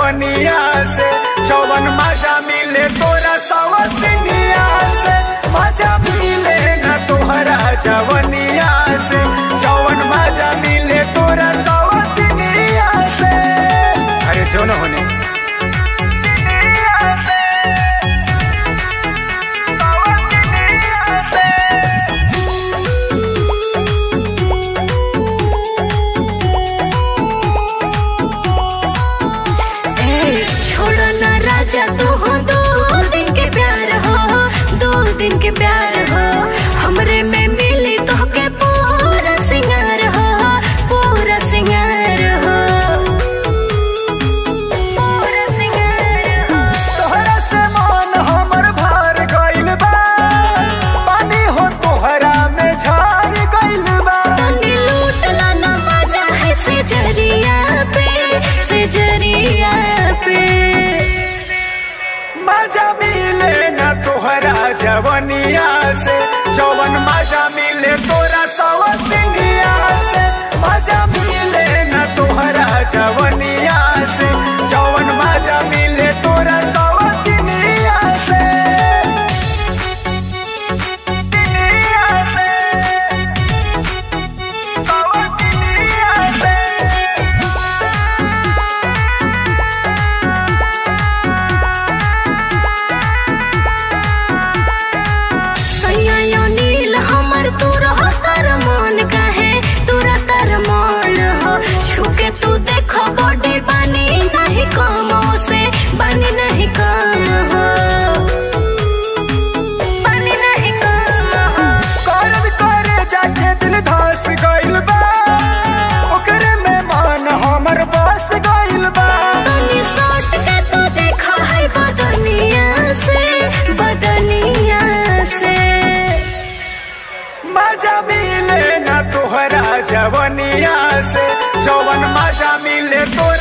जवनिया से, जवन मजा मिले तोरा सवतिनिया से, मजा मिले ना तोहरा जवनिया से, जवन मजा मिले तोरा सवतिनिया से। अरे जो न होने दिन के प्यार हो, हमरे में मिली तो के पूरा सिंगार हो, पूरा सिंगार हो, पूरा सिंगार हो। तोहरा से मन हमर भार गइल बा, पानी हो तोहरा में झार गइल बा। तनी लूटला ना मजा है सेजरिया पे, सेजरिया पे। मजा मिले ना तोहरा जवनिया से, जवन मजा मिले तोरा सवतिनिया से, मजा मिले ना तोहरा जवनिया से, जवन मजा मिले तोरा सवतिनिया से। तू देखो बॉडी बनी नहीं कामों से, बनी नहीं काम हो, बनी नहीं काम हो। करब करे जाके दिल धस गइल बा, ओकरे में मन हमर बस गइल बा। तनी सोच के तू देखो है बदनिया से, बदनिया से। मजा मिले ना तोहरा जवनिया से, जवन मजा मिले तो